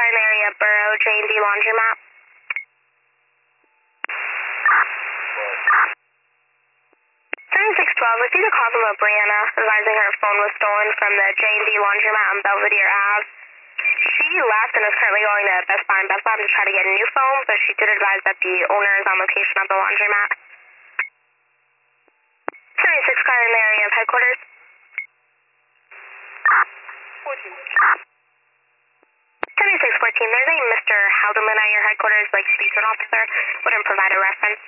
Garden area, Borough, J&D Laundromat. 7612, received a call from a Brianna advising her phone was stolen from the J&D Laundromat on Belvedere Ave. She left and is currently going to Best Buy and Best Buy to try to get a new phone, but she did advise that the owner is on location at the laundromat. 76 Garden area of headquarters. 7614, there's a Mr. Haldeman at your headquarters, like to speak to an officer. Wouldn't provide a reference.